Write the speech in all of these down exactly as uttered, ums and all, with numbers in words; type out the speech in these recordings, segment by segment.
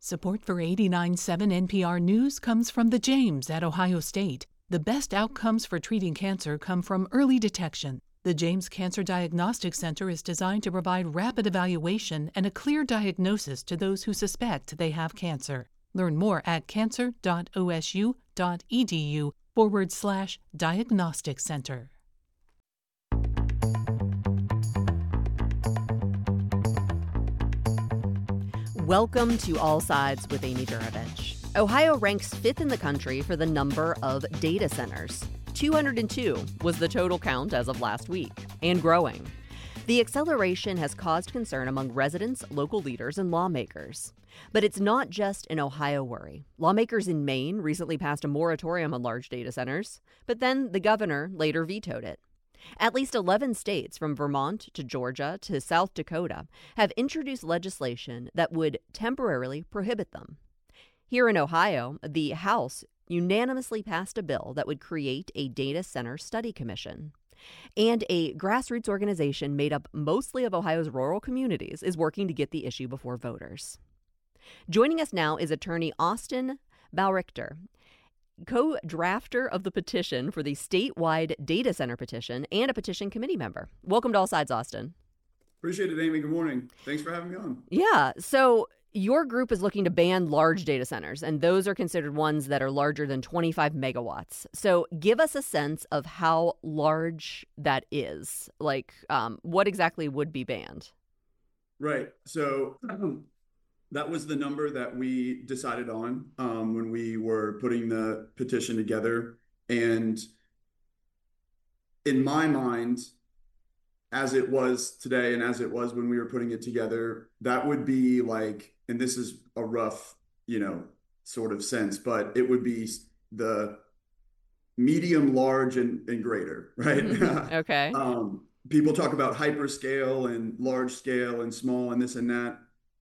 Support for eighty-nine point seven N P R News comes from the James at Ohio State. The best outcomes for treating cancer come from early detection. The James Cancer Diagnostic Center is designed to provide rapid evaluation and a clear diagnosis to those who suspect they have cancer. Learn more at cancer.osu.edu forward slash diagnostic center. Welcome to All Sides with Amy Juravich. Ohio ranks fifth in the country for the number of data centers. two hundred two was the total count as of last week, and growing. The acceleration has caused concern among residents, local leaders, and lawmakers. But it's not just an Ohio worry. Lawmakers in Maine recently passed a moratorium on large data centers, but then the governor later vetoed it. At least eleven states, from Vermont to Georgia to South Dakota, have introduced legislation that would temporarily prohibit them. Here in Ohio, the House unanimously passed a bill that would create a data center study commission. And a grassroots organization made up mostly of Ohio's rural communities is working to get the issue before voters. Joining us now is attorney Austin Bauerichter, co-drafter of the petition for the statewide data center petition and a petition committee member. Welcome to All Sides, Austin. Appreciate it, Amy. Good morning. Thanks for having me on. Yeah. So your group is looking to ban large data centers, and those are considered ones that are larger than twenty-five megawatts. So give us a sense of how large that is. Like, um, what exactly would be banned? Right. So that was the number that we decided on um, when we were putting the petition together. And in my mind, as it was today and as it was when we were putting it together, that would be like, and this is a rough, you know, sort of sense, but it would be the medium, large, and, and greater, right? Mm-hmm. Okay. um, people talk about hyperscale and large scale and small and this and that.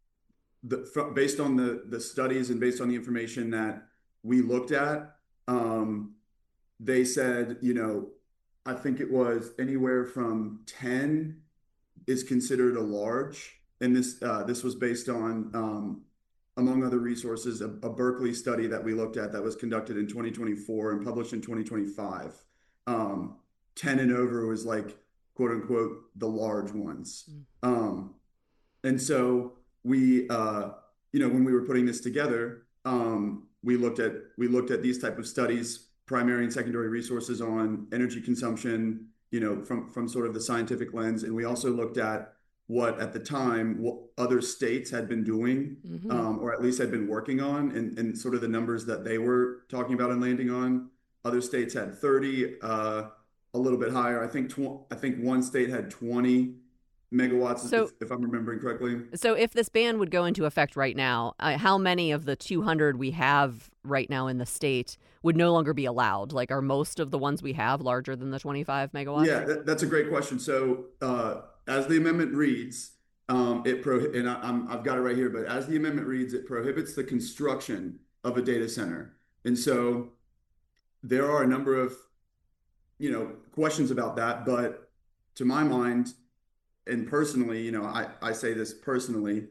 The, based on the, the studies and based on the information that we looked at, um, they said, you know, I think it was anywhere from ten is considered a large. And this uh, this was based on, um, among other resources, a, a Berkeley study that we looked at that was conducted in twenty twenty-four and published in twenty twenty-five. Um, ten and over was like, quote unquote, the large ones. Mm. Um, and so we, uh, you know, when we were putting this together, um, we looked at we looked at these type of studies, primary and secondary resources on energy consumption, you know, from from sort of the scientific lens, and we also looked at what at the time what other states had been doing, mm-hmm. um, or at least had been working on, and and sort of the numbers that they were talking about and landing on. Other states had thirty, uh, a little bit higher. I think tw- I think one state had twenty megawatts, so, if, if I'm remembering correctly. So if this ban would go into effect right now, uh, how many of the two hundred we have right now in the state would no longer be allowed? Like, are most of the ones we have larger than the twenty-five megawatts? Yeah, that, that's a great question. So uh, as the amendment reads, um, it pro and I, I'm, I've got it right here, but as the amendment reads, it prohibits the construction of a data center. And so there are a number of, you know, questions about that, but to my mind, and personally, you know, I, I say this personally,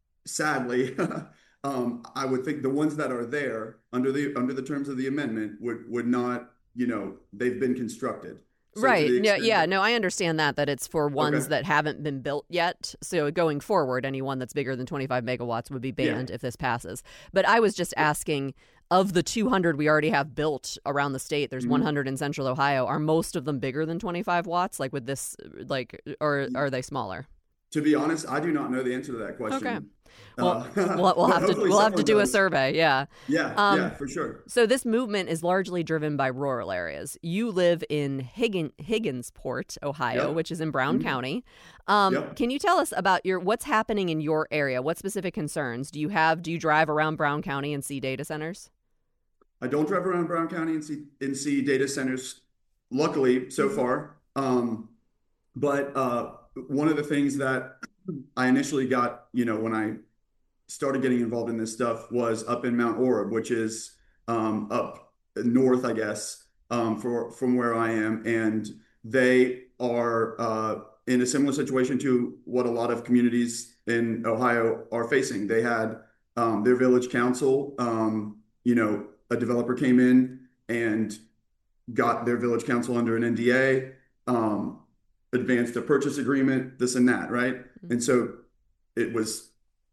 sadly, um, I would think the ones that are there under the under the terms of the amendment would would not, you know, they've been constructed. So right. Yeah. Yeah. No, I understand that, that it's for ones okay. that haven't been built yet. So going forward, anyone that's bigger than twenty-five megawatts would be banned yeah. if this passes. But I was just asking, of the two hundred we already have built around the state, there's mm-hmm. one hundred in Central Ohio. Are most of them bigger than twenty-five watts? Like with this, like, or are they smaller? To be honest, I do not know the answer to that question. Okay. Well, uh, we'll, we'll have to we'll have to do does. a survey. Yeah. Yeah. Um, yeah, for sure. So this movement is largely driven by rural areas. You live in Higgin, Higginsport, Ohio, yep. which is in Brown mm-hmm. County. Um, yep. Can you tell us about your what's happening in your area? What specific concerns do you have? Do you drive around Brown County and see data centers? I don't drive around Brown County and see and see data centers, luckily so far. Um, but uh, one of the things that I initially got, you know, when I started getting involved in this stuff was up in Mount Orab, which is um, up north, I guess, um, for from where I am, and they are uh, in a similar situation to what a lot of communities in Ohio are facing. They had um, their village council, um, you know, a developer came in and got their village council under an N D A, um, advanced a purchase agreement, this and that, right? Mm-hmm. And so it was,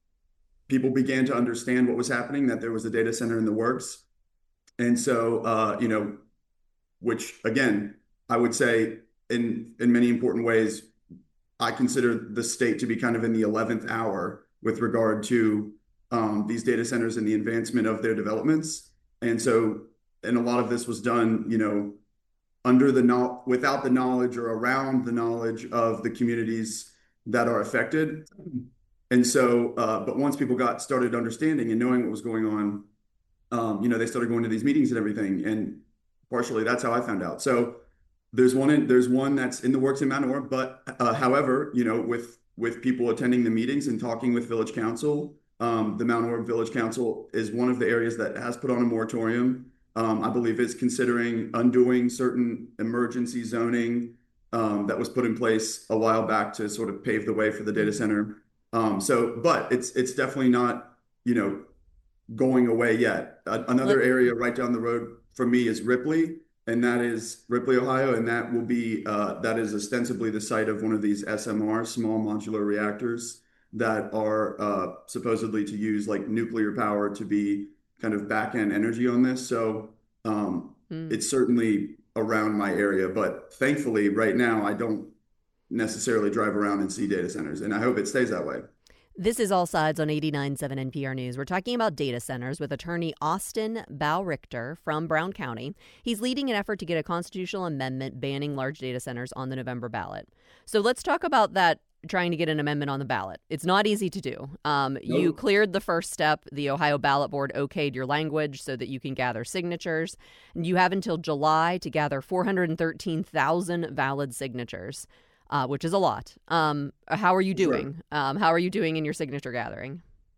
people began to understand what was happening, that there was a data center in the works. And so, uh, you know, which again, I would say in, in many important ways, I consider the state to be kind of in the eleventh hour with regard to um, these data centers and the advancement of their developments. And so, and a lot of this was done, you know, under the no without the knowledge or around the knowledge of the communities that are affected. And so, uh, but once people got started understanding and knowing what was going on, um, you know, they started going to these meetings and everything. And partially that's how I found out. So there's one, in, there's one that's in the works in Mount Orab, but uh, however, you know, with, with people attending the meetings and talking with Village Council, um, the Mount Orab Village Council is one of the areas that has put on a moratorium. Um, I believe it's considering undoing certain emergency zoning um, that was put in place a while back to sort of pave the way for the data center. Um, so, but it's it's definitely not, you know, going away yet. Uh, another area right down the road for me is Ripley, and that is Ripley, Ohio, and that will be uh, that is ostensibly the site of one of these S M Rs, small modular reactors, that are uh, supposedly to use like nuclear power to be kind of back end energy on this. So um, mm. it's certainly around my area, but thankfully right now I don't necessarily drive around and see data centers, and I hope it stays that way. This is All Sides on eighty-nine point seven N P R News. We're talking about data centers with attorney Austin Bow-Richter from Brown County. He's leading an effort to get a constitutional amendment banning large data centers on the November ballot. So let's talk about that, trying to get an amendment on the ballot. It's not easy to do. Um, nope. You cleared the first step. The Ohio ballot board okayed your language so that you can gather signatures. And you have until July to gather four hundred thirteen thousand valid signatures. Uh, which is a lot. Um, how are you doing? Sure. Um, how are you doing in your signature gathering?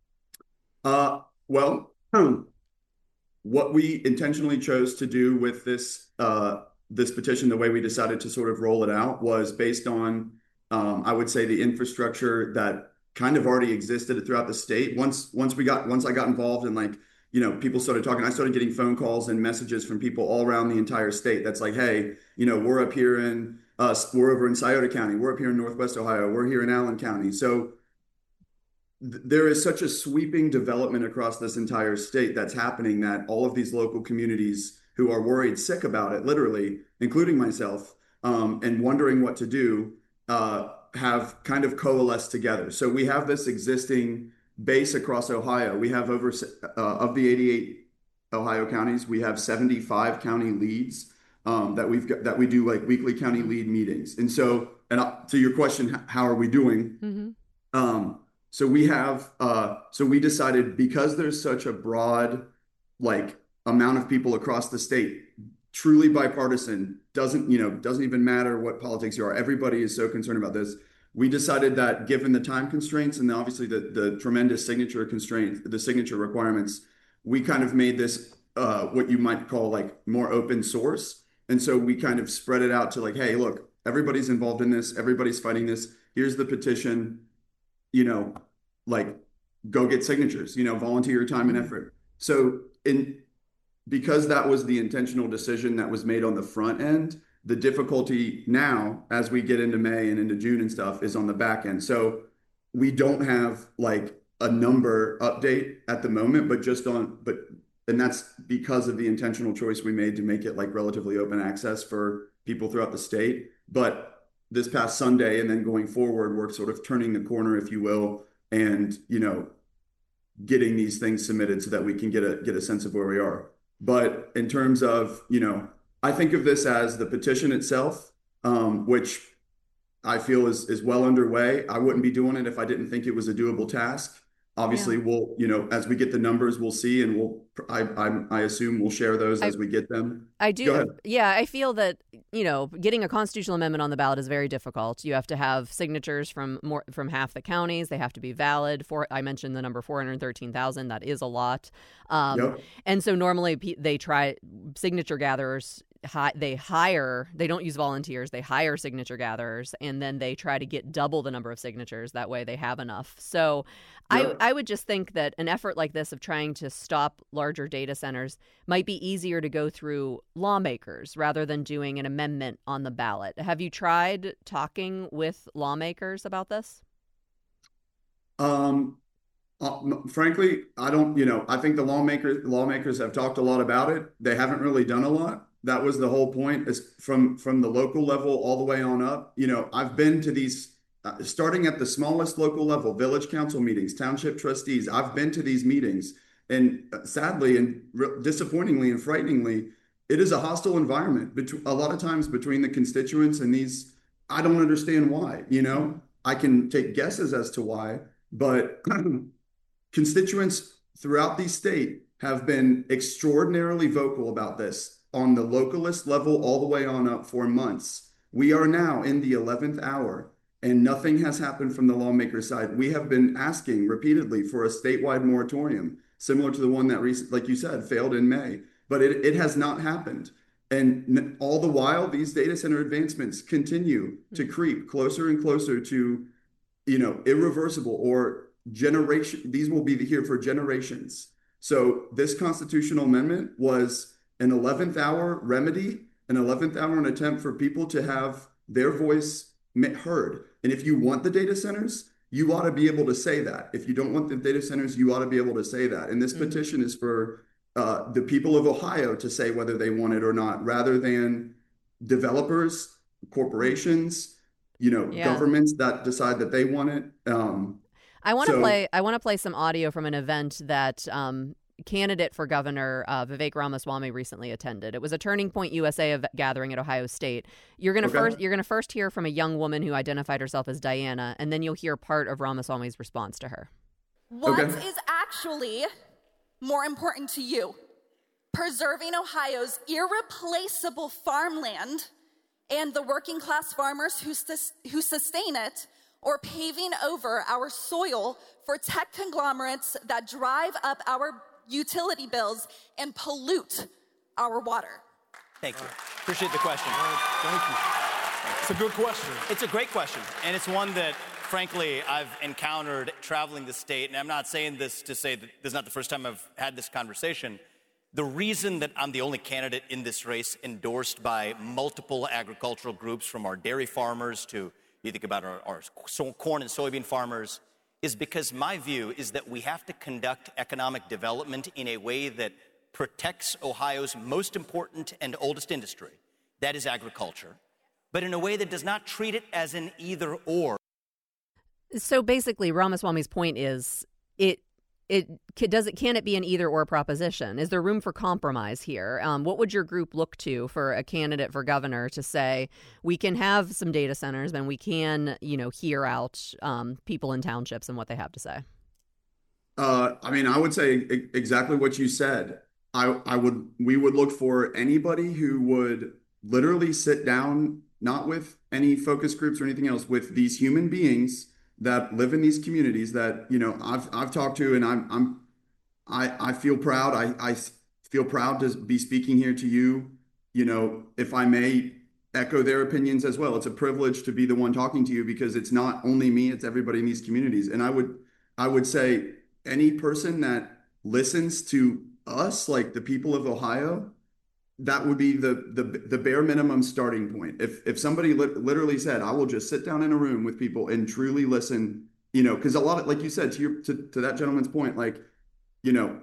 Uh, well, hmm, what we intentionally chose to do with this uh, this petition, the way we decided to sort of roll it out, was based on, um, I would say, the infrastructure that kind of already existed throughout the state. Once once we got once I got involved and like, you know, people started talking, I started getting phone calls and messages from people all around the entire state. That's like, hey, you know, we're up here in Uh, we're over in Scioto County. We're up here in Northwest Ohio. We're here in Allen County. So th there is such a sweeping development across this entire state that's happening that all of these local communities who are worried sick about it, literally, including myself, um, and wondering what to do, uh, have kind of coalesced together. So we have this existing base across Ohio. We have over, uh, of the eighty-eight Ohio counties, we have seventy-five county leads. Um, that we've got, that we do like weekly county lead meetings. And so, and uh, to your question, how are we doing? Mm-hmm. Um, so we have, uh, so we decided, because there's such a broad, like, amount of people across the state, truly bipartisan, doesn't, you know, doesn't even matter what politics you are. Everybody is so concerned about this. We decided that given the time constraints and obviously the, the tremendous signature constraints, the signature requirements, we kind of made this, uh, what you might call like more open source. And so we kind of spread it out to like, hey, look, everybody's involved in this. Everybody's fighting this. Here's the petition, you know, like go get signatures, you know, volunteer your time and effort. So in, because that was the intentional decision that was made on the front end, the difficulty now as we get into May and into June and stuff is on the back end. So we don't have like a number update at the moment, but just on, but and that's because of the intentional choice we made to make it like relatively open access for people throughout the state. But this past Sunday and then going forward, we're sort of turning the corner, if you will, and, you know, getting these things submitted so that we can get a get a sense of where we are. But in terms of, you know, I think of this as the petition itself, um, which I feel is is well underway. I wouldn't be doing it if I didn't think it was a doable task. Obviously, yeah. we'll, you know, as we get the numbers, we'll see, and we'll, I, I, I assume we'll share those I, as we get them. I do. Yeah, I feel that, you know, getting a constitutional amendment on the ballot is very difficult. You have to have signatures from more from half the counties. They have to be valid. For I mentioned the number four hundred thirteen thousand. That is a lot. Um, yep. And so normally they try signature gatherers hi- they hire, they don't use volunteers, they hire signature gatherers, and then they try to get double the number of signatures. That way they have enough. So Yep. I, I would just think that an effort like this of trying to stop larger data centers might be easier to go through lawmakers rather than doing an amendment on the ballot. Have you tried talking with lawmakers about this? Um, uh, m- frankly, I don't, you know, I think the lawmakers lawmakers have talked a lot about it. They haven't really done a lot. That was the whole point, is from from the local level all the way on up. You know, I've been to these uh, starting at the smallest local level, village council meetings, township trustees. I've been to these meetings, and uh, sadly and re- disappointingly and frighteningly, it is a hostile environment between a lot of times between the constituents and these. I don't understand why, you know. I can take guesses as to why, but constituents throughout the state have been extraordinarily vocal about this on the localist level all the way on up for months. We are now in the eleventh hour and nothing has happened from the lawmaker side. We have been asking repeatedly for a statewide moratorium, similar to the one that, recent, like you said, failed in May, but it, it has not happened. And all the while, these data center advancements continue to creep closer and closer to, you know, irreversible or generation. These will be here for generations. So this constitutional amendment was an eleventh hour remedy, an eleventh hour an attempt for people to have their voice heard. And if you want the data centers, you ought to be able to say that. If you don't want the data centers, you ought to be able to say that. And this mm-hmm. petition is for uh, the people of Ohio to say whether they want it or not, rather than developers, corporations, you know, yeah. governments that decide that they want it. Um, I want to so, play. I want to play some audio from an event that um, candidate for governor uh, Vivek Ramaswamy recently attended. It was a Turning Point U S A gathering at Ohio State. You're gonna okay. first. You're gonna first hear from a young woman who identified herself as Diana, and then you'll hear part of Ramaswamy's response to her. What okay. is actually more important to you? Preserving Ohio's irreplaceable farmland and the working class farmers who sus- who sustain it, or paving over our soil for tech conglomerates that drive up our utility bills and pollute our water? Thank you. Appreciate the question. Thank you. It's a good question. It's a great question, and it's one that, frankly, I've encountered traveling the state, and I'm not saying this to say that this is not the first time I've had this conversation. The reason that I'm the only candidate in this race endorsed by multiple agricultural groups, from our dairy farmers to you think about our, our corn and soybean farmers, is because my view is that we have to conduct economic development in a way that protects Ohio's most important and oldest industry, that is agriculture, but in a way that does not treat it as an either or. So basically, Ramaswamy's point is it it does it can it be an either or proposition? Is there room for compromise here? Um, what would your group look to for a candidate for governor to say we can have some data centers and we can, you know, hear out um, people in townships and what they have to say? Uh, I mean, I would say e- exactly what you said. I, I would we would look for anybody who would literally sit down, not with any focus groups or anything else, with these human beings that live in these communities that, you know, I've I've talked to, and I'm I'm I I feel proud. I I feel proud to be speaking here to you. You know, if I may echo their opinions as well. It's a privilege to be the one talking to you, because it's not only me, it's everybody in these communities. And I would I would say any person that listens to us, like the people of Ohio, that would be the the the bare minimum starting point. If if somebody li- literally said, I will just sit down in a room with people and truly listen, you know, because a lot of, like you said, to your to, to that gentleman's point, like, you know,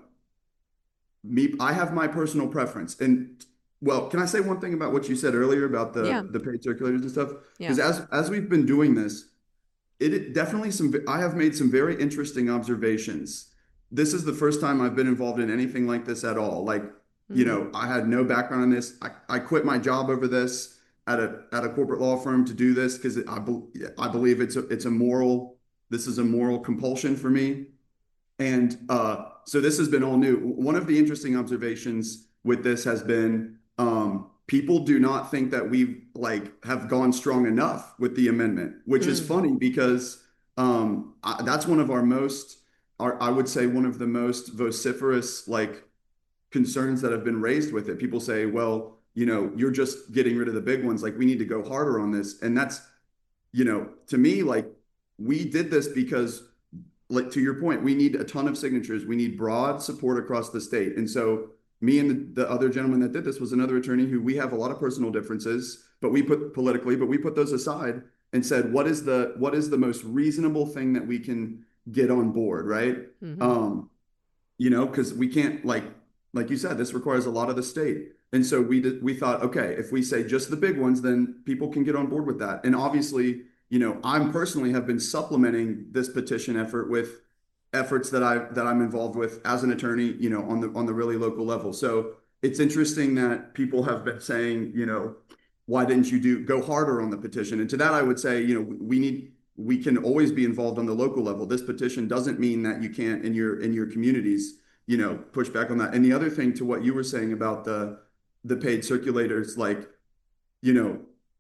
me, I have my personal preference. And well, can I say one thing about what you said earlier about the yeah. the paid circulators and stuff? Because yeah. as as we've been doing this, it, it definitely some I have made some very interesting observations. This is the first time I've been involved in anything like this at all. Like, you know, I had no background in this. I, I quit my job over this at a at a corporate law firm to do this because I be, I believe it's a it's a moral. This is a moral compulsion for me, and uh, so this has been all new. One of the interesting observations with this has been um, people do not think that we like have gone strong enough with the amendment, which mm. is funny because um, I, that's one of our most, our, I would say, one of the most vociferous like. concerns that have been raised with it. People say, well, you know, you're just getting rid of the big ones. Like, we need to go harder on this. And that's, you know, to me, like, we did this because, like, to your point, we need a ton of signatures. We need broad support across the state. And so me and the, the other gentleman that did this was another attorney who we have a lot of personal differences, but we put politically, but we put those aside and said, what is the, what is the most reasonable thing that we can get on board, right? Mm-hmm. Um, you know, because we can't, like, like you said, this requires a lot of the state. And so we did, we thought, okay, if we say just the big ones, then people can get on board with that. And obviously, you know, I'm personally have been supplementing this petition effort with efforts that I that I'm involved with as an attorney, you know, on the on the really local level. So it's interesting that people have been saying, you know, why didn't you do go harder on the petition? And to that, I would say, you know, we need we can always be involved on the local level. This petition doesn't mean that you can't in your in your communities, you know, push back on that. And the other thing to what you were saying about the the paid circulators, like, you know,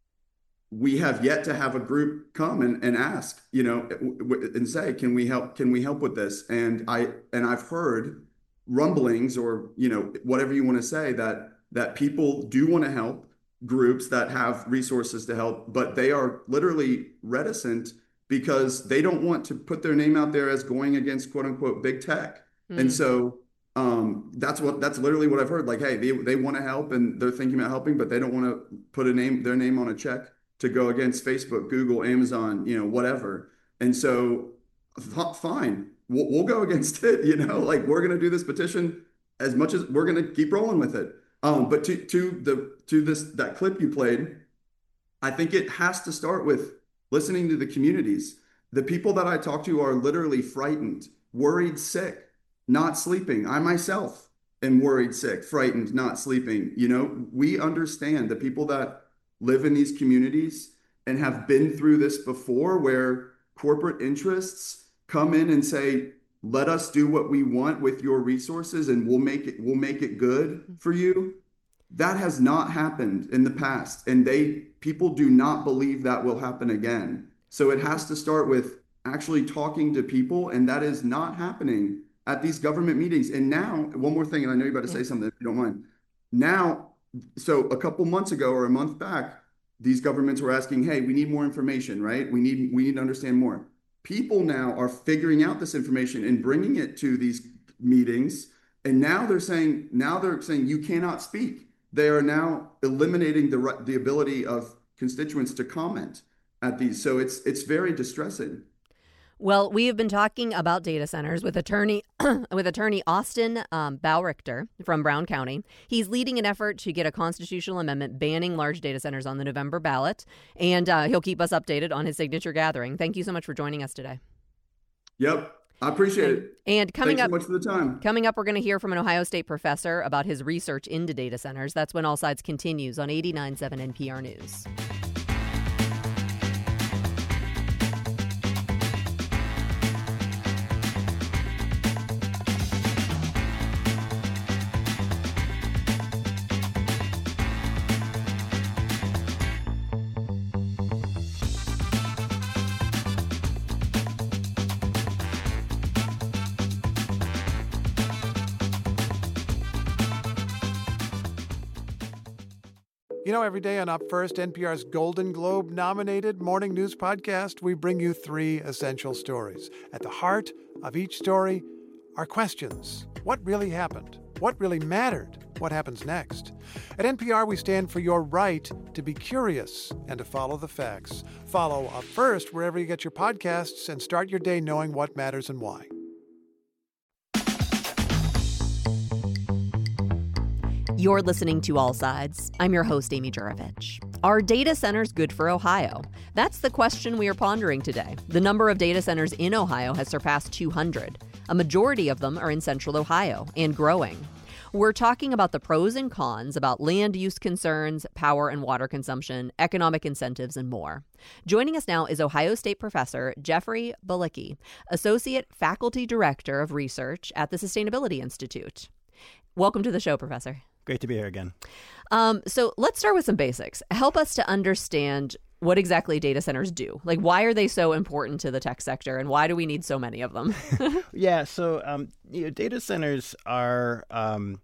we have yet to have a group come and, and ask, you know, and say, can we help, can we help with this? And I, and I've heard rumblings, or, you know, whatever you want to say, that, that people do want to help, groups that have resources to help, but they are literally reticent because they don't want to put their name out there as going against, quote unquote, big tech. Mm. And so um, that's what, that's literally what I've heard. Like, hey, they, they want to help and they're thinking about helping, but they don't want to put a name, their name on a check to go against Facebook, Google, Amazon, you know, whatever. And so fine, we'll, we'll go against it, you know, like, we're going to do this petition as much as we're going to keep rolling with it. Um, but to, to the, to this, that clip you played, I think it has to start with listening to the communities. The people that I talk to are literally frightened, worried, sick, not sleeping. I myself am worried, sick, frightened, not sleeping. You know, we understand the people that live in these communities and have been through this before, where corporate interests come in and say, let us do what we want with your resources and we'll make it, we'll make it good for you. That has not happened in the past. And they, people do not believe that will happen again. So it has to start with actually talking to people. And that is not happening at these government meetings. And now, one more thing, and I know you're about to say something if you don't mind. Now, so a couple months ago or a month back, these governments were asking, hey, we need more information, right? We need, we need to understand more. People now are figuring out this information and bringing it to these meetings. And now they're saying, now they're saying you cannot speak. They are now eliminating the the ability of constituents to comment at these. So it's it's very distressing. Well, we have been talking about data centers with attorney with attorney Austin um, Bowrichter from Brown County. He's leading an effort to get a constitutional amendment banning large data centers on the November ballot, and uh, he'll keep us updated on his signature gathering. Thank you so much for joining us today. Yep, I appreciate and, it. And coming Thanks up, so much for the time. Coming up, we're going to hear from an Ohio State professor about his research into data centers. That's when All Sides continues on eighty-nine point seven N P R News. You know, every day on Up First, N P R's Golden Globe-nominated morning news podcast, we bring you three essential stories. At the heart of each story are questions. What really happened? What really mattered? What happens next? At N P R, we stand for your right to be curious and to follow the facts. Follow Up First wherever you get your podcasts and start your day knowing what matters and why. You're listening to All Sides. I'm your host, Amy Juravich. Are data centers good for Ohio? That's the question we are pondering today. The number of data centers in Ohio has surpassed two hundred. A majority of them are in central Ohio and growing. We're talking about the pros and cons, about land use concerns, power and water consumption, economic incentives, and more. Joining us now is Ohio State professor Jeffrey Balicki, Associate Faculty Director of Research at the Sustainability Institute. Welcome to the show, Professor. Great to be here again. Um, so let's start with some basics. Help us to understand what exactly data centers do. Like, why are they so important to the tech sector, and why do we need so many of them? yeah, so um, you know, data centers are um,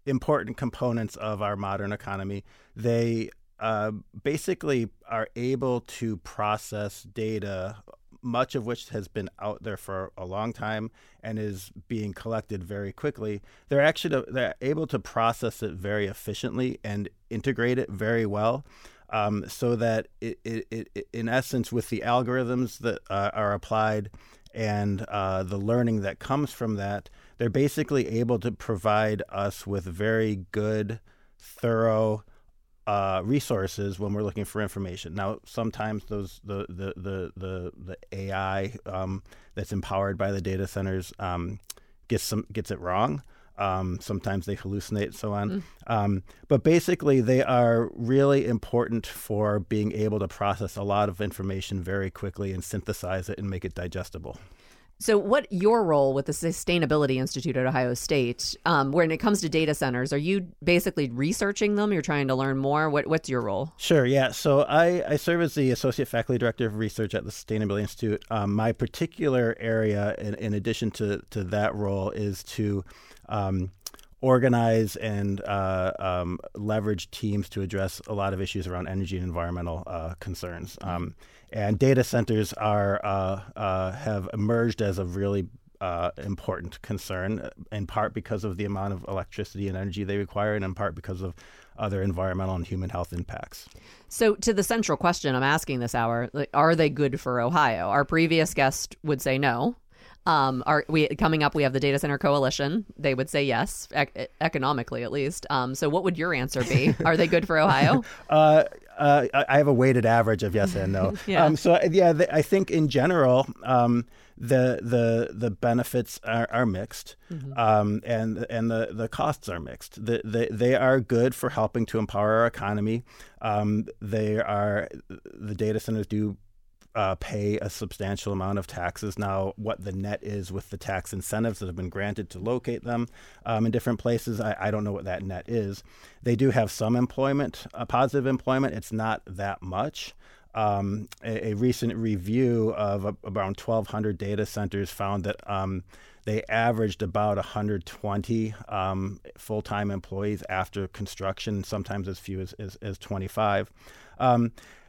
important components of our modern economy. They uh, basically are able to process data, much of which has been out there for a long time and is being collected very quickly. They're actually they're able to process it very efficiently and integrate it very well, um, so that it, it, it, in essence, with the algorithms that uh, are applied and uh, the learning that comes from that, they're basically able to provide us with very good, thorough uh, resources when we're looking for information. Now, sometimes those the the the the, the A I um, that's empowered by the data centers um, gets some gets it wrong. Um, sometimes they hallucinate, so on. Mm. Um, but basically, they are really important for being able to process a lot of information very quickly and synthesize it and make it digestible. So what your role with the Sustainability Institute at Ohio State, um, when it comes to data centers, are you basically researching them? You're trying to learn more? What, what's your role? Sure, yeah. So I, I serve as the Associate Faculty Director of Research at the Sustainability Institute. Um, my particular area, in, in addition to, to that role, is to um, organize and uh, um, leverage teams to address a lot of issues around energy and environmental uh, concerns. Um, and data centers are uh, uh, have emerged as a really uh, important concern, in part because of the amount of electricity and energy they require, and in part because of other environmental and human health impacts. So to the central question I'm asking this hour, like, are they good for Ohio? Our previous guest would say no. Um, are we coming up? We have the Data Center Coalition. They would say yes, ec- economically at least. Um, so what would your answer be? Are they good for Ohio? uh, uh, I have a weighted average of yes and no. yeah. Um, so yeah, the, I think in general, um, the the the benefits are, are mixed, mm-hmm. um, and and the, the costs are mixed. The, the, they are good for helping to empower our economy. Um, they are the data centers do. Uh, pay a substantial amount of taxes. Now, what the net is with the tax incentives that have been granted to locate them um, in different places, I, I don't know what that net is. They do have some employment, uh, positive employment. It's not that much. Um, a, a recent review of a, around twelve hundred data centers found that um, they averaged about one hundred twenty um, full-time employees after construction, sometimes as few as, as, as twenty-five. Um,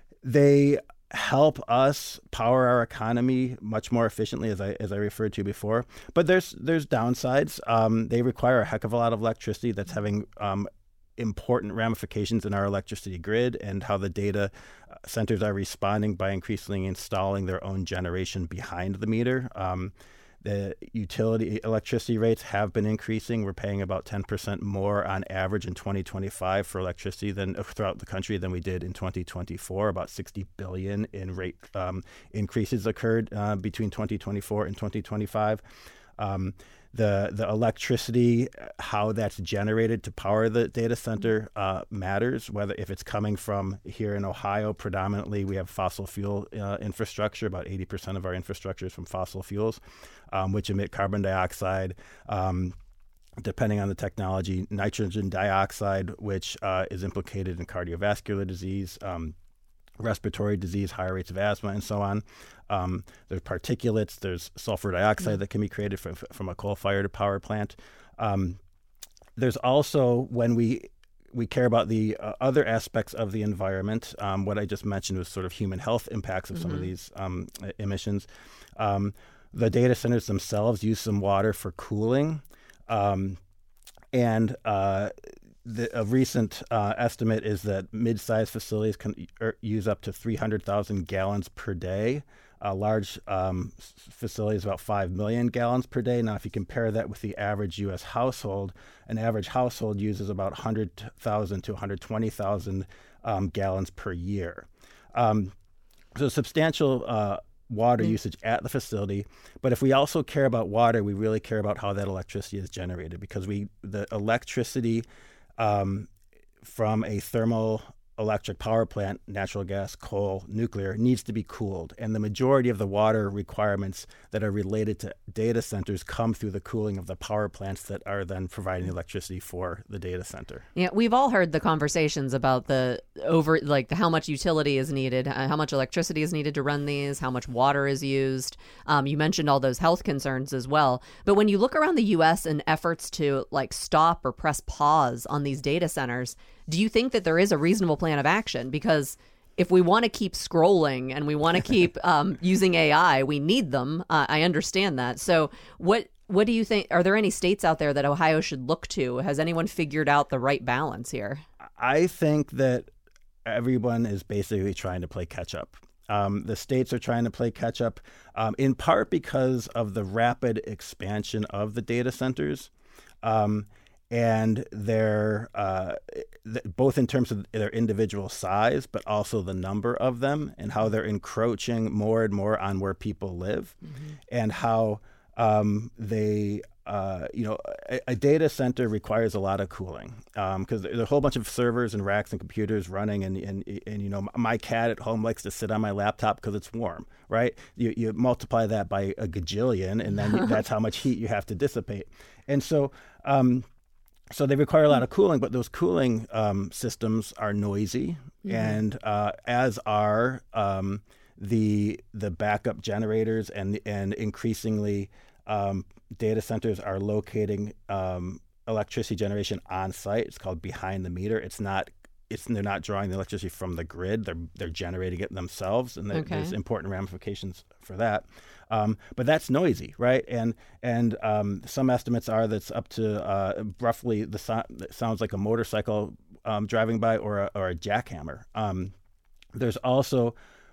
they help us power our economy much more efficiently, as I as I referred to before. But there's there's downsides. Um, they require a heck of a lot of electricity that's having um, important ramifications in our electricity grid and how the data centers are responding by increasingly installing their own generation behind the meter. Um, The utility electricity rates have been increasing. We're paying about ten percent more on average in twenty twenty-five for electricity than throughout the country than we did in twenty twenty-four. About sixty billion dollars in rate um, increases occurred uh, between twenty twenty-four and twenty twenty-five. Um, the the electricity, how that's generated to power the data center uh, matters. Whether if it's coming from here in Ohio, predominantly we have fossil fuel uh, infrastructure. About eighty percent of our infrastructure is from fossil fuels, um, which emit carbon dioxide. Um, depending on the technology, nitrogen dioxide, which uh, is implicated in cardiovascular disease, um, respiratory disease, higher rates of asthma, and so on. Um, there's particulates, there's sulfur dioxide mm-hmm. that can be created from, from a coal-fired power plant. Um, there's also, when we we care about the uh, other aspects of the environment, um, what I just mentioned was sort of human health impacts of mm-hmm. some of these um, emissions. Um, the data centers themselves use some water for cooling. Um, and uh, The, a recent uh, estimate is that mid-sized facilities can er, use up to three hundred thousand gallons per day. A large um, facility is about five million gallons per day. Now, if you compare that with the average U S household, an average household uses about one hundred thousand to one hundred twenty thousand um, gallons per year. Um, so substantial uh, water mm. usage at the facility. But if we also care about water, we really care about how that electricity is generated, because we the electricity Um, from a thermal electric power plant, natural gas, coal, nuclear, needs to be cooled. And the majority of the water requirements that are related to data centers come through the cooling of the power plants that are then providing electricity for the data center. Yeah, we've all heard the conversations about the over, like how much utility is needed, uh, how much electricity is needed to run these, how much water is used. Um, you mentioned all those health concerns as well. But when you look around the U S and efforts to like stop or press pause on these data centers, do you think that there is a reasonable plan of action? Because if we want to keep scrolling and we want to keep um, using A I, we need them. Uh, I understand that. So what what do you think? Are there any states out there that Ohio should look to? Has anyone figured out the right balance here? I think that everyone is basically trying to play catch up. Um, the states are trying to play catch up, um, in part because of the rapid expansion of the data centers. Um, And they're uh, th- both in terms of their individual size, but also the number of them and how they're encroaching more and more on where people live, mm-hmm. and how um, they, uh, you know, a, a data center requires a lot of cooling because um, there's a whole bunch of servers and racks and computers running, and and and you know, my cat at home likes to sit on my laptop because it's warm, right? You you multiply that by a gajillion, and then that's how much heat you have to dissipate, and so. Um, So they require a lot of cooling, but those cooling um, systems are noisy, mm-hmm. and uh, as are um, the the backup generators, and and increasingly um, data centers are locating um, electricity generation on site. It's called behind the meter. It's not. It's they're not drawing the electricity from the grid. They're they're generating it themselves, and okay. there's important ramifications for that. Um, but that's noisy, right? And and um, some estimates are that's up to uh, roughly the so- sounds like a motorcycle um, driving by, or a, or a jackhammer. Um, there's also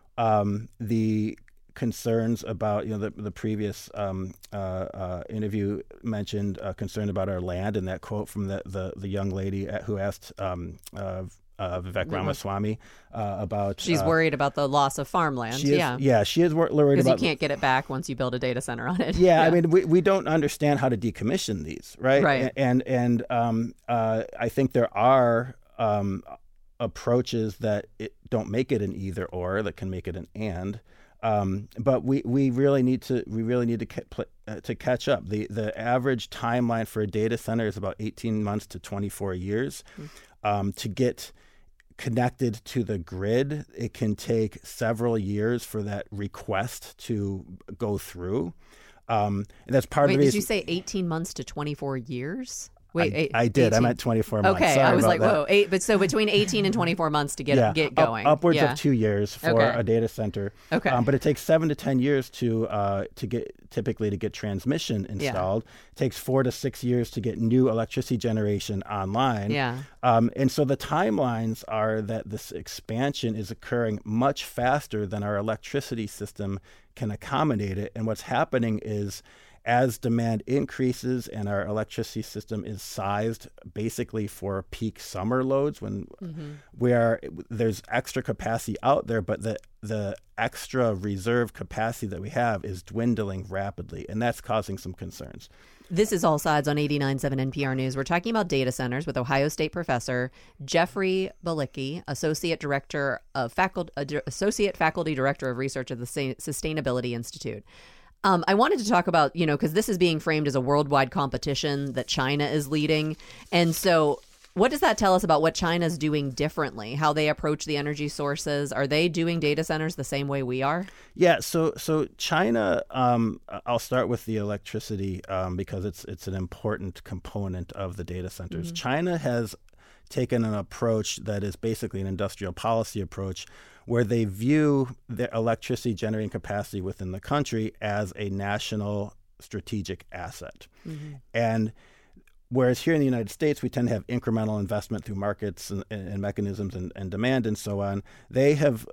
um, the concerns about, you know, the the previous um, uh, uh, interview mentioned uh, concern about our land, and that quote from the the, the young lady at, who asked um, uh, uh, Vivek mm-hmm. Ramaswamy uh, about. She's uh, worried about the loss of farmland. She is, yeah, yeah, she is wor- worried about. Because you can't get it back once you build a data center on it. Yeah, yeah. I mean, we, we don't understand how to decommission these, right? Right. And and um, uh, I think there are um, approaches that it don't make it an either or, that can make it an and. Um, but we, we really need to we really need to ca- uh, to catch up. The the average timeline for a data center is about eighteen months to twenty-four years. Mm-hmm. Um, to get connected to the grid, it can take several years for that request to go through. Um, and that's part Wait, of the reason. Did you say eighteen months to twenty-four years? Wait, I, eight, I did. eighteen. I meant twenty-four months. Okay, Sorry I was like, that. whoa, eight. But so between eighteen and twenty-four months to get yeah, get going, up, upwards yeah. of two years for okay. a data center. Okay, um, but it takes seven to ten years to uh, to get typically to get transmission installed. Yeah. It takes four to six years to get new electricity generation online. Yeah, um, and so the timelines are that this expansion is occurring much faster than our electricity system can accommodate it. And what's happening is, as demand increases and our electricity system is sized basically for peak summer loads, when mm-hmm. where there's extra capacity out there, but the the extra reserve capacity that we have is dwindling rapidly, and that's causing some concerns. This is All Sides on eighty-nine point seven N P R News. We're talking about data centers with Ohio State professor Jeffrey Balicki, Associate Director of Faculty, uh, Associate Faculty Director of Research at the Sustainability Institute. Um, I wanted to talk about, you know, because this is being framed as a worldwide competition that China is leading. And so what does that tell us about what China's doing differently, how they approach the energy sources? Are they doing data centers the same way we are? Yeah, so so China, um, I'll start with the electricity um, because it's it's an important component of the data centers. Mm-hmm. China has taken an approach that is basically an industrial policy approach, where they view the electricity generating capacity within the country as a national strategic asset. Mm-hmm. And whereas here in the United States, we tend to have incremental investment through markets and, and mechanisms and, and demand and so on, they have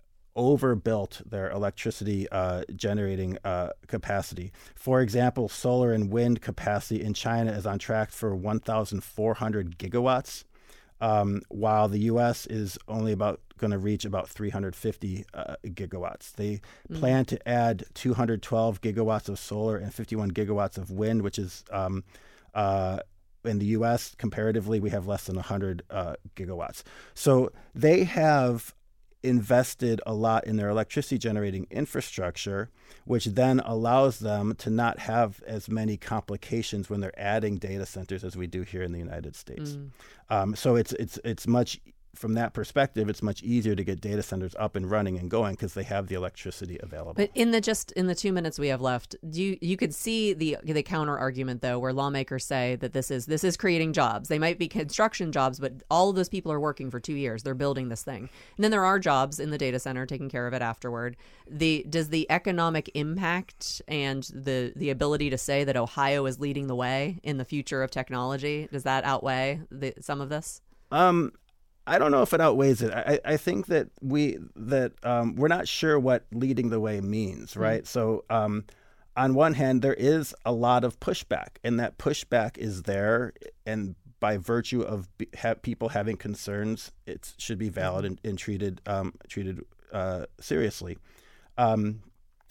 overbuilt their electricity uh, generating uh, capacity. For example, solar and wind capacity in China is on track for one thousand four hundred gigawatts, um, while the U S is only about going to reach about three hundred fifty uh, gigawatts. They mm-hmm. plan to add two hundred twelve gigawatts of solar and fifty-one gigawatts of wind, which is um, uh, in the U S, comparatively, we have less than one hundred uh, gigawatts. So they have invested a lot in their electricity generating infrastructure, which then allows them to not have as many complications when they're adding data centers as we do here in the United States. Mm. Um, so it's it's it's much from that perspective, it's much easier to get data centers up and running and going because they have the electricity available. But in the just in the two minutes we have left, do you you could see the the counter argument though, where lawmakers say that this is this is creating jobs. They might be construction jobs, but all of those people are working for two years. They're building this thing, and then there are jobs in the data center taking care of it afterward. The does the economic impact and the the ability to say that Ohio is leading the way in the future of technology, does that outweigh the, some of this? Um. I don't know if it outweighs it. I, I think that we that um, we're not sure what leading the way means, right? Mm. So on um, one hand, there is a lot of pushback, and that pushback is there, and by virtue of be, ha- people having concerns, it should be valid and, and treated um, treated uh, seriously. Um,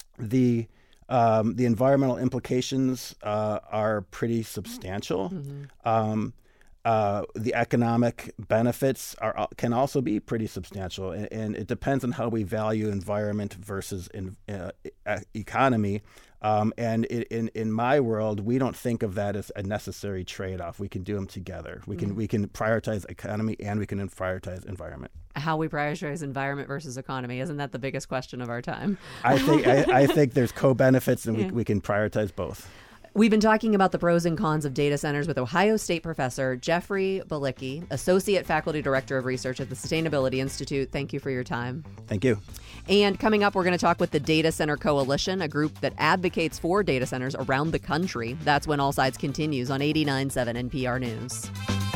the um, the environmental implications uh, are pretty substantial. Mm-hmm. Um, Uh, the economic benefits are can also be pretty substantial, and, and it depends on how we value environment versus in, uh, economy. Um, and it, in in my world, we don't think of that as a necessary trade-off. We can do them together. We can mm. we can prioritize economy and we can prioritize environment. How we prioritize environment versus economy, isn't that the biggest question of our time? I think I, I think there's co-benefits, and yeah. we we can prioritize both. We've been talking about the pros and cons of data centers with Ohio State professor Jeffrey Balicki, Associate Faculty Director of Research at the Sustainability Institute. Thank you for your time. Thank you. And coming up, we're going to talk with the Data Center Coalition, a group that advocates for data centers around the country. That's when All Sides continues on eighty-nine point seven N P R News.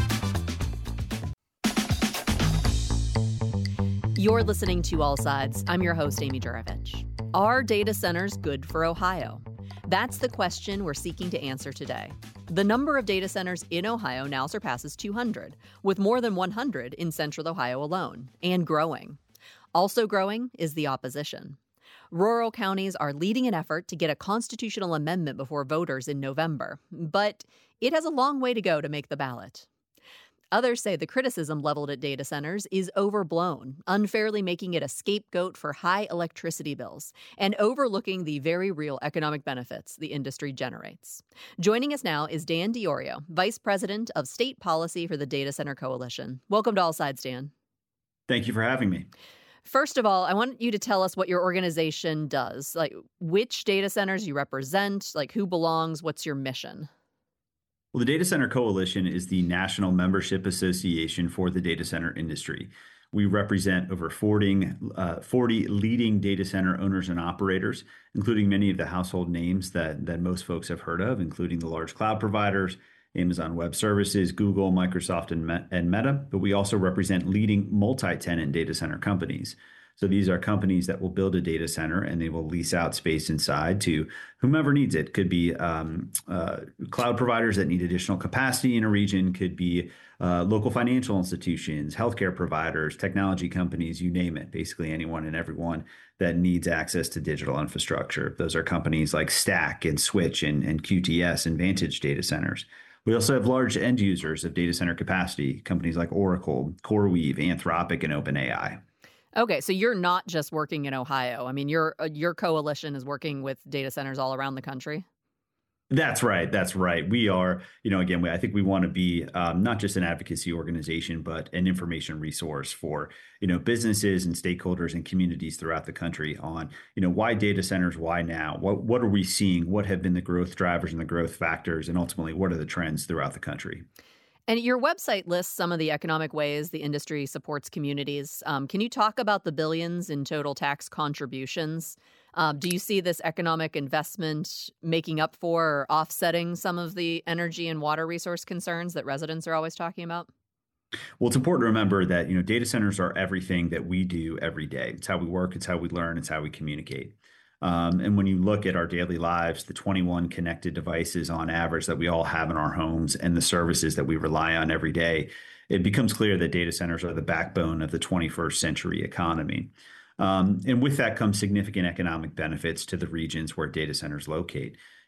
You're listening to All Sides. I'm your host, Amy Juravich. Are data centers good for Ohio? That's the question we're seeking to answer today. The number of data centers in Ohio now surpasses two hundred, with more than one hundred in Central Ohio alone, and growing. Also growing is the opposition. Rural counties are leading an effort to get a constitutional amendment before voters in November, but it has a long way to go to make the ballot. Others say the criticism leveled at data centers is overblown, unfairly making it a scapegoat for high electricity bills and overlooking the very real economic benefits the industry generates. Joining us now is Dan Diorio, Vice President of State Policy for the Data Center Coalition. Welcome to All Sides, Dan. Thank you for having me. First of all, I want you to tell us what your organization does, like which data centers you represent, like who belongs, what's your mission? Well, the Data Center Coalition is the national membership association for the data center industry. We represent over forty, uh, forty leading data center owners and operators, including many of the household names that, that most folks have heard of, including the large cloud providers, Amazon Web Services, Google, Microsoft, and, Me- and Meta. But we also represent leading multi-tenant data center companies. So these are companies that will build a data center and they will lease out space inside to whomever needs it. Could be um, uh, cloud providers that need additional capacity in a region, could be uh, local financial institutions, healthcare providers, technology companies, you name it, basically anyone and everyone that needs access to digital infrastructure. Those are companies like Stack and Switch and, and Q T S and Vantage data centers. We also have large end users of data center capacity, companies like Oracle, CoreWeave, Anthropic, and OpenAI. Okay, so you're not just working in Ohio. I mean, your your coalition is working with data centers all around the country. That's right. That's right. We are, you know, again, we, I think we want to be um, not just an advocacy organization, but an information resource for, you know, businesses and stakeholders and communities throughout the country on, you know, why data centers, why now? What what are we seeing? What have been the growth drivers and the growth factors? And ultimately, what are the trends throughout the country? And your website lists some of the economic ways the industry supports communities. Um, can you talk about the billions in total tax contributions? Um, do you see this economic investment making up for or offsetting some of the energy and water resource concerns that residents are always talking about? Well, it's important to remember that, you know, data centers are everything that we do every day. It's how we work. It's how we learn. It's how we communicate. Um, and when you look at our daily lives, the twenty-one connected devices on average that we all have in our homes and the services that we rely on every day, it becomes clear that data centers are the backbone of the twenty-first century economy. Um, and with that comes significant economic benefits to the regions where data centers locate.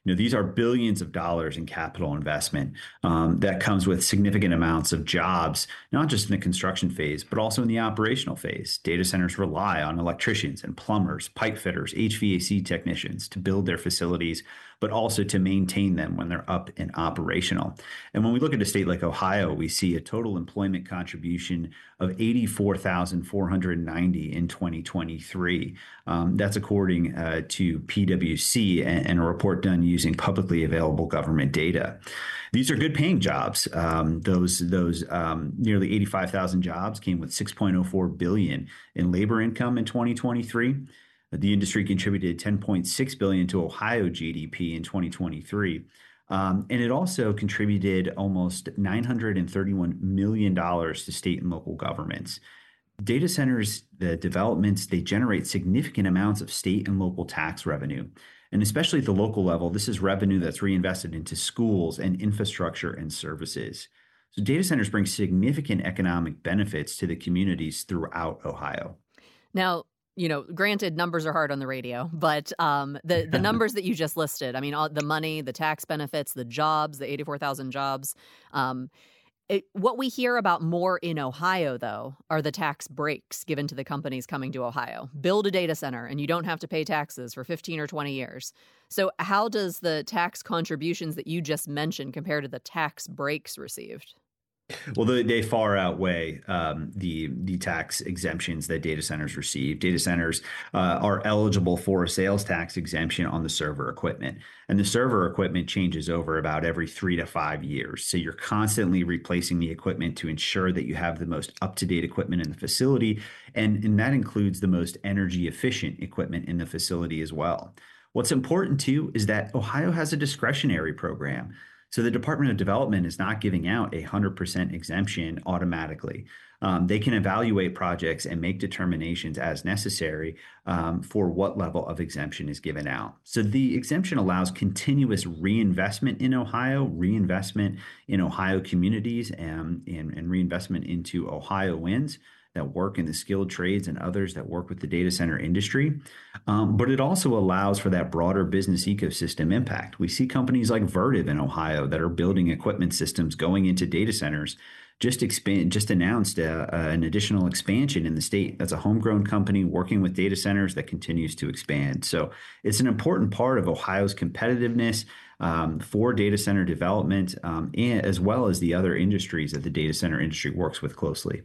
You know, these are billions of dollars in capital investment um, that comes with significant amounts of jobs, not just in the construction phase, but also in the operational phase. Data centers rely on electricians and plumbers, pipe fitters, H V A C technicians to build their facilities, but also to maintain them when they're up and operational. And when we look at a state like Ohio, we see a total employment contribution of eighty-four thousand four hundred ninety in twenty twenty-three. Um, that's according uh, to P W C and, and a report done using publicly available government data. These are good paying jobs. Um, those those um, nearly eighty-five thousand jobs came with six point oh four billion dollars in labor income in twenty twenty-three. The industry contributed ten point six billion dollars to Ohio G D P in twenty twenty-three. Um, and it also contributed almost nine hundred thirty-one million dollars to state and local governments. Data centers, the developments, they generate significant amounts of state and local tax revenue. And especially at the local level, this is revenue that's reinvested into schools and infrastructure and services. So data centers bring significant economic benefits to the communities throughout Ohio. Now, you know, granted, numbers are hard on the radio, but um, the, the numbers that you just listed, I mean, all, the money, the tax benefits, the jobs, the eighty-four thousand jobs, um, it, what we hear about more in Ohio, though, are the tax breaks given to the companies coming to Ohio. Build a data center and you don't have to pay taxes for fifteen or twenty years. So how does the tax contributions that you just mentioned compare to the tax breaks received? Well, they, they far outweigh um, the the tax exemptions that data centers receive. Data centers uh, are eligible for a sales tax exemption on the server equipment. And the server equipment changes over about every three to five years. So you're constantly replacing the equipment to ensure that you have the most up-to-date equipment in the facility. And, and that includes the most energy efficient equipment in the facility as well. What's important, too, is that Ohio has a discretionary program. So the Department of Development is not giving out a one hundred percent exemption automatically. Um, they can evaluate projects and make determinations as necessary um, for what level of exemption is given out. So the exemption allows continuous reinvestment in Ohio, reinvestment in Ohio communities, and, and, and reinvestment into Ohioans that work in the skilled trades and others that work with the data center industry. Um, but it also allows for that broader business ecosystem impact. We see companies like Vertiv in Ohio that are building equipment systems going into data centers, just expand, just announced a, a, an additional expansion in the state. That's a homegrown company working with data centers that continues to expand. So it's an important part of Ohio's competitiveness um, for data center development, um, and as well as the other industries that the data center industry works with closely.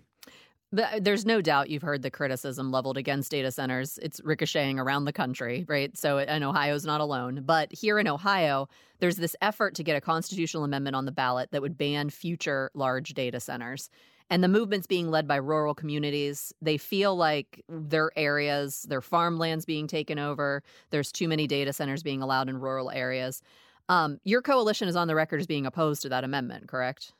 But there's no doubt you've heard the criticism leveled against data centers. It's ricocheting around the country, right? So, and Ohio's not alone. But here in Ohio, there's this effort to get a constitutional amendment on the ballot that would ban future large data centers. And the movement's being led by rural communities. They feel like their areas, their farmland's being taken over. There's too many data centers being allowed in rural areas. Um, your coalition is on the record as being opposed to that amendment, correct?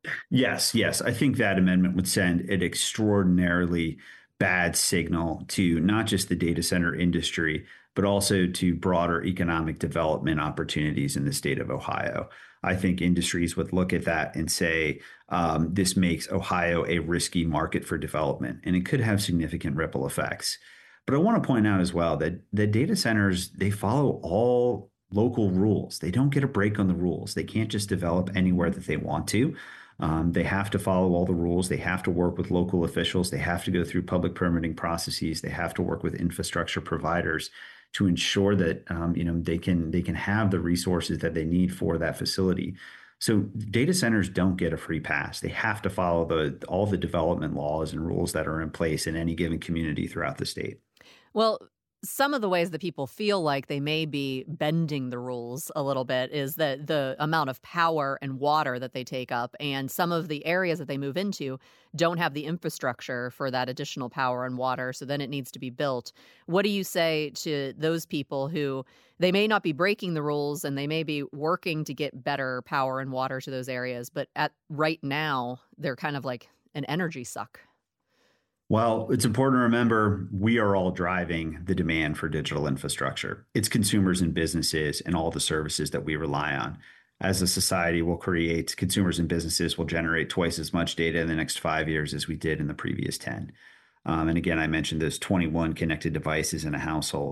Yes, yes. I think that amendment would send an extraordinarily bad signal to not just the data center industry, but also to broader economic development opportunities in the state of Ohio. I think industries would look at that and say, um, this makes Ohio a risky market for development, and it could have significant ripple effects. But I want to point out as well that the data centers, they follow all local rules. They don't get a break on the rules. They can't just develop anywhere that they want to. Um, they have to follow all the rules. They have to work with local officials. They have to go through public permitting processes. They have to work with infrastructure providers to ensure that um, you know they can they can have the resources that they need for that facility. So data centers don't get a free pass. They have to follow the all the development laws and rules that are in place in any given community throughout the state. Well, some of the ways that people feel like they may be bending the rules a little bit is that the amount of power and water that they take up, and some of the areas that they move into don't have the infrastructure for that additional power and water, so then it needs to be built. What do you say to those people who they may not be breaking the rules and they may be working to get better power and water to those areas, but at right now they're kind of like an energy suck? Well, it's important to remember we are all driving the demand for digital infrastructure. It's consumers and businesses and all the services that we rely on. As a society, we'll create, consumers and businesses will generate twice as much data in the next five years as we did in the previous ten. Um, and again, I mentioned those twenty-one connected devices in a household.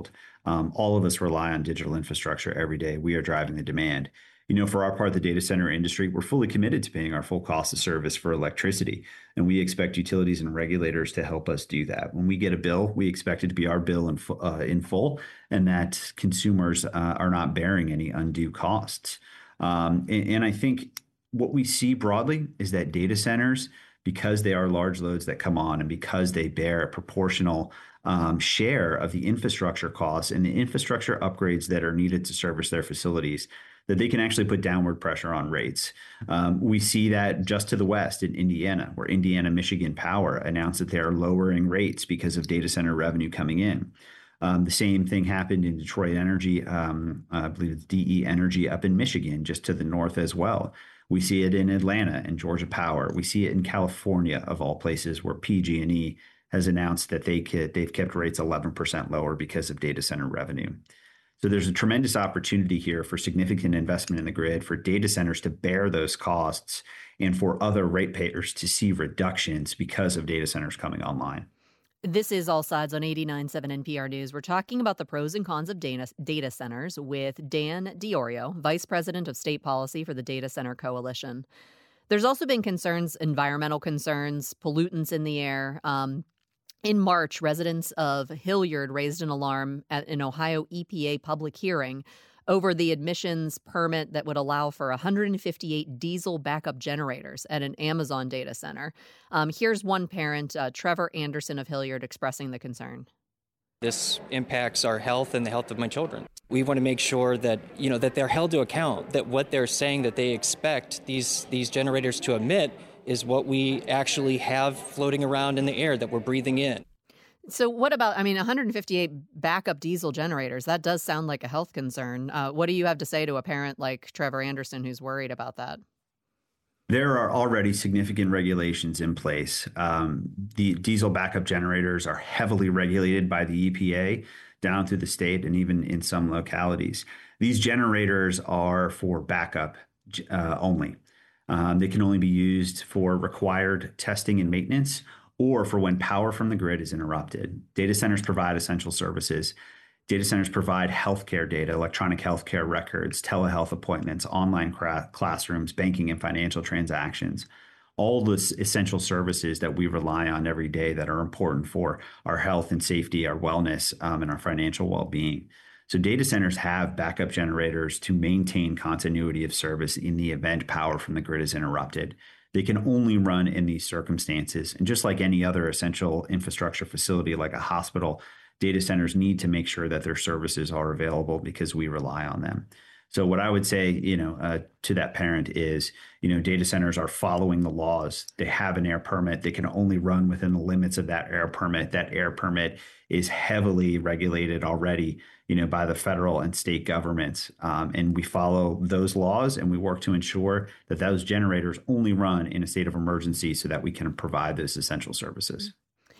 Um, all of us rely on digital infrastructure every day. We are driving the demand. You know, for our part of the data center industry, we're fully committed to paying our full cost of service for electricity, and we expect utilities and regulators to help us do that. When we get a bill, we expect it to be our bill in, fu- uh, in full, and that consumers uh, are not bearing any undue costs. Um, and, and I think what we see broadly is that data centers, because they are large loads that come on and because they bear a proportional um, share of the infrastructure costs and the infrastructure upgrades that are needed to service their facilities, that they can actually put downward pressure on rates. Um, we see that just to the west in Indiana, where Indiana Michigan Power announced that they are lowering rates because of data center revenue coming in. Um, the same thing happened in Detroit Energy, um, I believe it's D E Energy up in Michigan, just to the north as well. We see it in Atlanta and Georgia Power. We see it in California, of all places, where P G and E has announced that they could, they've kept rates eleven percent lower because of data center revenue. So there's a tremendous opportunity here for significant investment in the grid, for data centers to bear those costs, and for other ratepayers to see reductions because of data centers coming online. This is All Sides on eighty-nine point seven N P R News. We're talking about the pros and cons of data, data centers with Dan Diorio, Vice President of State Policy for the Data Center Coalition. There's also been concerns, environmental concerns, pollutants in the air. Um, In March, residents of Hilliard raised an alarm at an Ohio E P A public hearing over the admissions permit that would allow for one hundred fifty-eight diesel backup generators at an Amazon data center. Um, here's one parent, uh, Trevor Anderson of Hilliard, expressing the concern. This impacts our health and the health of my children. We want to make sure that, you know, that they're held to account, that what they're saying that they expect these these generators to emit is what we actually have floating around in the air that we're breathing in. So what about, I mean, one hundred fifty-eight backup diesel generators, that does sound like a health concern. Uh, what do you have to say to a parent like Trevor Anderson who's worried about that? There are already significant regulations in place. Um, the diesel backup generators are heavily regulated by the E P A down through the state and even in some localities. These generators are for backup uh, only. Um, they can only be used for required testing and maintenance or for when power from the grid is interrupted. Data centers provide essential services. Data centers provide healthcare data, electronic healthcare records, telehealth appointments, online cra- classrooms, banking and financial transactions, all the essential services that we rely on every day that are important for our health and safety, our wellness, um, and our financial well-being. So data centers have backup generators to maintain continuity of service in the event power from the grid is interrupted. They can only run in these circumstances. And just like any other essential infrastructure facility like a hospital, data centers need to make sure that their services are available because we rely on them. So what I would say, you know, uh, to that parent is, you know, data centers are following the laws. They have an air permit. They can only run within the limits of that air permit. That air permit is heavily regulated already, you know, by the federal and state governments. Um, and we follow those laws and we work to ensure that those generators only run in a state of emergency so that we can provide those essential services.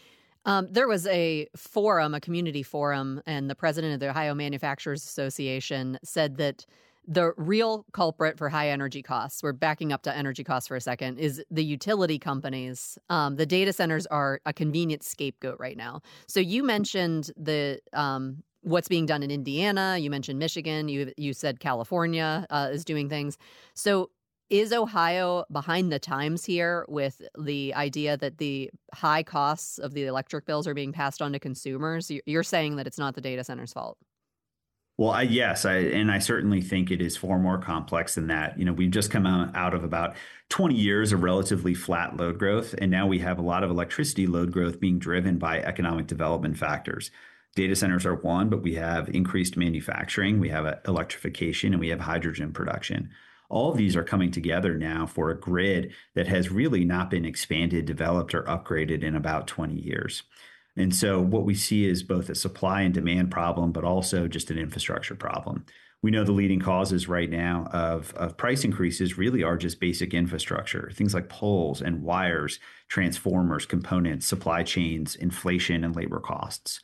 Um, there was a forum, a community forum, and the president of the Ohio Manufacturers Association said that the real culprit for high energy costs, we're backing up to energy costs for a second, is the utility companies. Um, the data centers are a convenient scapegoat right now. So you mentioned the um, what's being done in Indiana. You mentioned Michigan. You you said California uh, is doing things. So is Ohio behind the times here with the idea that the high costs of the electric bills are being passed on to consumers? You're saying that it's not the data center's fault. Well, I, yes, I, and I certainly think it is far more complex than that. You know, we've just come out, out of about twenty years of relatively flat load growth, and now we have a lot of electricity load growth being driven by economic development factors. Data centers are one, but we have increased manufacturing, we have electrification, and we have hydrogen production. All of these are coming together now for a grid that has really not been expanded, developed, or upgraded in about twenty years. And so what we see is both a supply and demand problem, but also just an infrastructure problem. We know the leading causes right now of, of price increases really are just basic infrastructure, things like poles and wires, transformers, components, supply chains, inflation, and labor costs.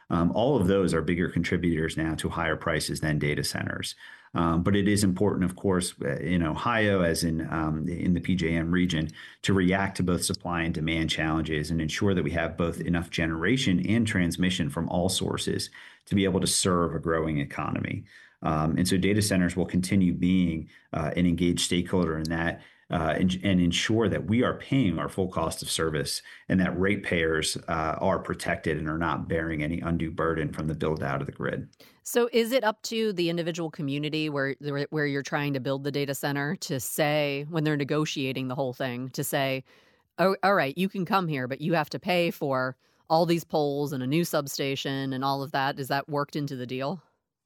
Um, all of those are bigger contributors now to higher prices than data centers. Um, but it is important, of course, in Ohio, as in um, in the P J M region, to react to both supply and demand challenges and ensure that we have both enough generation and transmission from all sources to be able to serve a growing economy. Um, and so data centers will continue being uh, an engaged stakeholder in that uh, and, and ensure that we are paying our full cost of service and that ratepayers uh, are protected and are not bearing any undue burden from the build out of the grid. So is it up to the individual community where where you're trying to build the data center to say, when they're negotiating the whole thing, to say, oh, all right, you can come here, but you have to pay for all these poles and a new substation and all of that? Is that worked into the deal?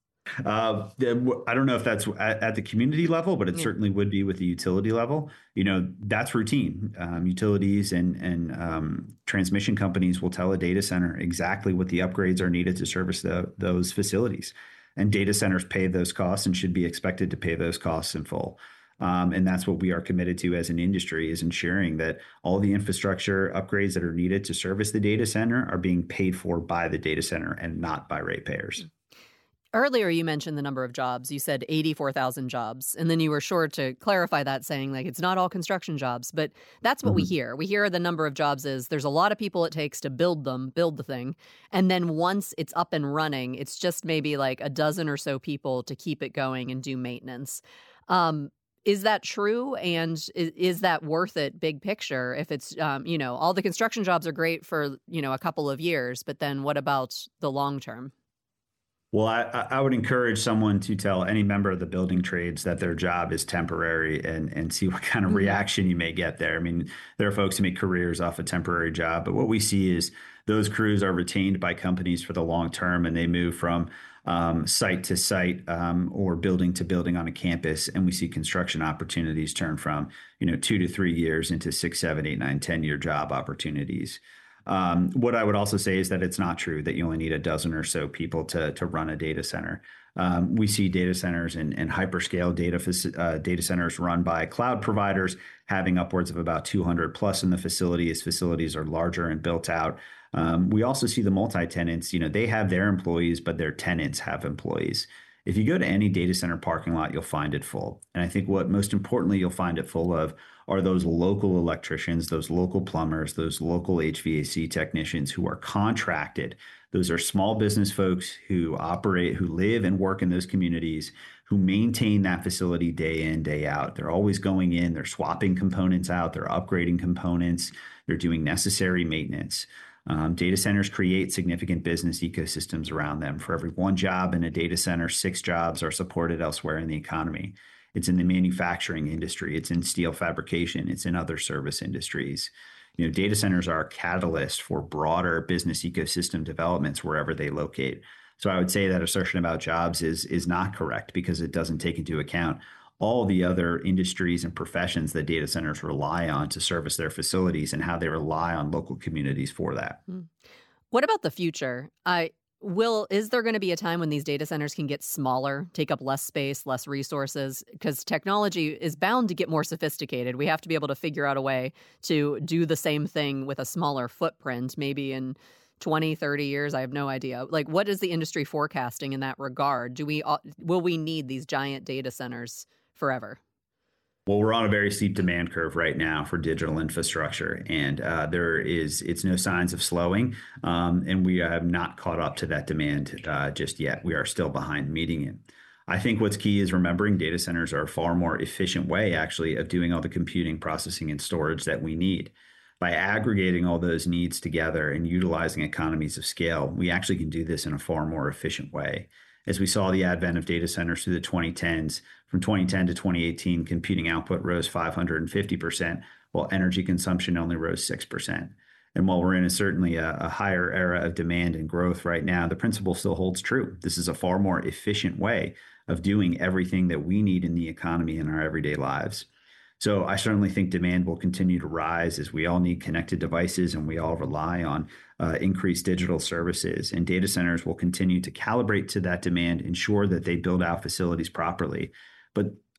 Uh, I don't know if that's at, at the community level, but it yeah. certainly would be with the utility level. You know, that's routine. Um, utilities and and um, transmission companies will tell a data center exactly what the upgrades are needed to service the, those facilities. And data centers pay those costs and should be expected to pay those costs in full. Um, and that's what we are committed to as an industry, is ensuring that all the infrastructure upgrades that are needed to service the data center are being paid for by the data center and not by ratepayers. Earlier, you mentioned the number of jobs. You said eighty-four thousand jobs. And then you were sure to clarify that, saying, like, it's not all construction jobs. But that's what mm-hmm. we hear. We hear the number of jobs is there's a lot of people it takes to build them, build the thing. And then once it's up and running, it's just maybe like a dozen or so people to keep it going and do maintenance. Um, is that true? And is, is that worth it, big picture? If it's, um, you know, all the construction jobs are great for, you know, a couple of years. But then what about the long term? Well, I, I would encourage someone to tell any member of the building trades that their job is temporary and, and see what kind of mm-hmm. reaction you may get there. I mean, there are folks who make careers off a temporary job, but what we see is those crews are retained by companies for the long term, and they move from um, site to site um, or building to building on a campus. And we see construction opportunities turn from, you know, two to three years into six, seven, eight, nine, ten year job opportunities. Um, what I would also say is that it's not true that you only need a dozen or so people to to run a data center. Um, we see data centers and, and hyperscale data uh, data centers run by cloud providers having upwards of about two hundred plus in the facility as facilities are larger and built out. Um, we also see the multi-tenants, you know, they have their employees, but their tenants have employees. If you go to any data center parking lot, you'll find it full. And I think what most importantly you'll find it full of are those local electricians, those local plumbers, those local H V A C technicians who are contracted. Those are small business folks who operate, who live and work in those communities, who maintain that facility day in, day out. They're always going in, they're swapping components out, they're upgrading components, they're doing necessary maintenance. Um, data centers create significant business ecosystems around them. For every one job in a data center, six jobs are supported elsewhere in the economy. It's in the manufacturing industry. It's in steel fabrication. It's in other service industries. You know, data centers are a catalyst for broader business ecosystem developments wherever they locate. So I would say that assertion about jobs is, is not correct because it doesn't take into account all the other industries and professions that data centers rely on to service their facilities and how they rely on local communities for that. What about the future? I Will, is there going to be a time when these data centers can get smaller, take up less space, less resources? Because technology is bound to get more sophisticated. We have to be able to figure out a way to do the same thing with a smaller footprint, maybe in twenty, thirty years. I have no idea. Like, what is the industry forecasting in that regard? Do we will we need these giant data centers forever? Well, we're on a very steep demand curve right now for digital infrastructure, and uh, there is it's no signs of slowing, um, and we have not caught up to that demand uh, just yet. We are still behind meeting it. I think what's key is remembering data centers are a far more efficient way, actually, of doing all the computing, processing, and storage that we need. By aggregating all those needs together and utilizing economies of scale, we actually can do this in a far more efficient way. As we saw the advent of data centers through the twenty tens, from twenty ten to twenty eighteen, computing output rose five hundred fifty percent, while energy consumption only rose six percent. And while we're in a certainly a, a higher era of demand and growth right now, the principle still holds true. This is a far more efficient way of doing everything that we need in the economy in our everyday lives. So I certainly think demand will continue to rise as we all need connected devices and we all rely on uh, increased digital services. And data centers will continue to calibrate to that demand, ensure that they build out facilities properly. But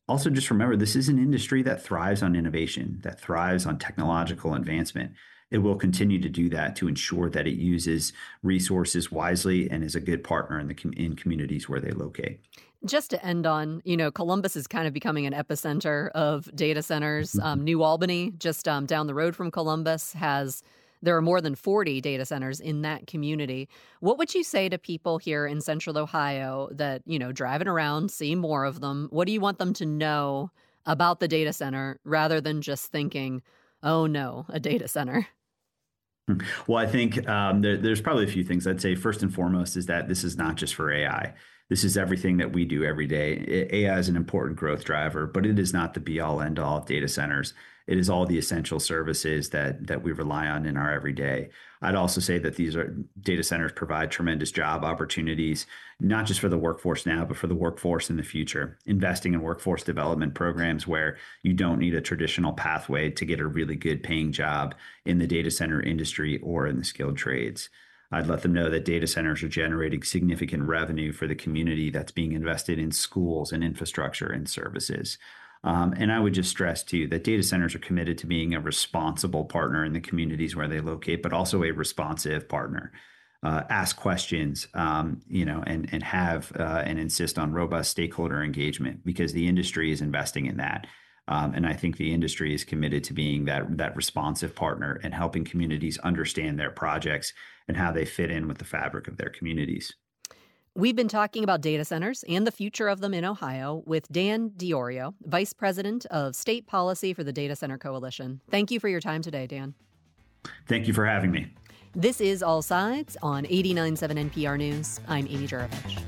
Also, just remember, this is an industry that thrives on innovation, that thrives on technological advancement. It will continue to do that to ensure that it uses resources wisely and is a good partner in the com- in communities where they locate. Just to end on, you know, Columbus is kind of becoming an epicenter of data centers. Um, New Albany, just um, down the road from Columbus, has there are more than forty data centers in that community. What would you say to people here in Central Ohio that, you know, driving around, see more of them? What do you want them to know about the data center rather than just thinking, oh, no, a data center? Well, I think um, there, there's probably a few things. I'd say first and foremost is that this is not just for A I. This is everything that we do every day. A I is an important growth driver, but it is not the be-all, end-all of data centers. It is all the essential services that that we rely on in our everyday. I'd also say that these are data centers provide tremendous job opportunities, not just for the workforce now, but for the workforce in the future. Investing in workforce development programs where you don't need a traditional pathway to get a really good paying job in the data center industry or in the skilled trades. I'd let them know that data centers are generating significant revenue for the community that's being invested in schools and infrastructure and services. Um, and I would just stress, too, that data centers are committed to being a responsible partner in the communities where they locate, but also a responsive partner. Uh, ask questions, um, you know, and, and have uh, and insist on robust stakeholder engagement because the industry is investing in that. Um, and I think the industry is committed to being that, that responsive partner and helping communities understand their projects and how they fit in with the fabric of their communities. We've been talking about data centers and the future of them in Ohio with Dan Diorio, Vice President of State Policy for the Data Center Coalition. Thank you for your time today, Dan. Thank you for having me. This is All Sides on eighty-nine point seven N P R News. I'm Amy Juravich.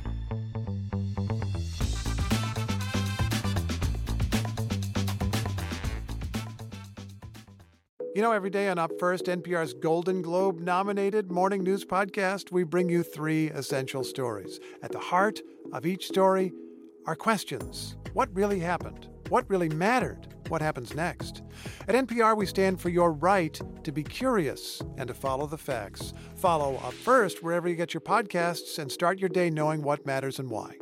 You know, every day on Up First, N P R's Golden Globe-nominated morning news podcast, we bring you three essential stories. At the heart of each story are questions. What really happened? What really mattered? What happens next? At N P R, we stand for your right to be curious and to follow the facts. Follow Up First wherever you get your podcasts and start your day knowing what matters and why.